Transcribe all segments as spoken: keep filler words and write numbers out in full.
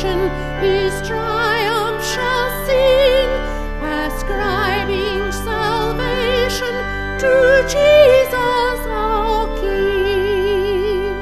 nation his triumph shall sing, ascribing salvation to Jesus our King.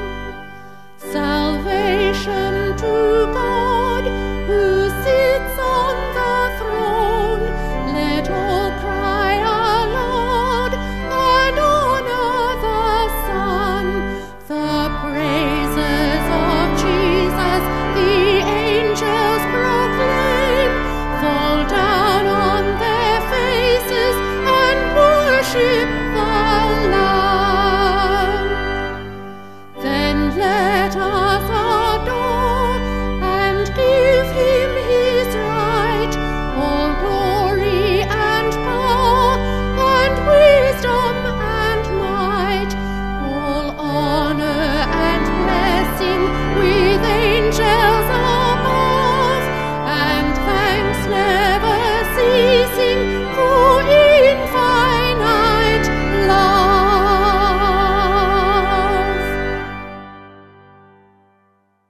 Salvation to God who sits on the throne, let all cry aloud and honor the Son. The praises of Jesus the angels proclaim, fall down on their faces and worship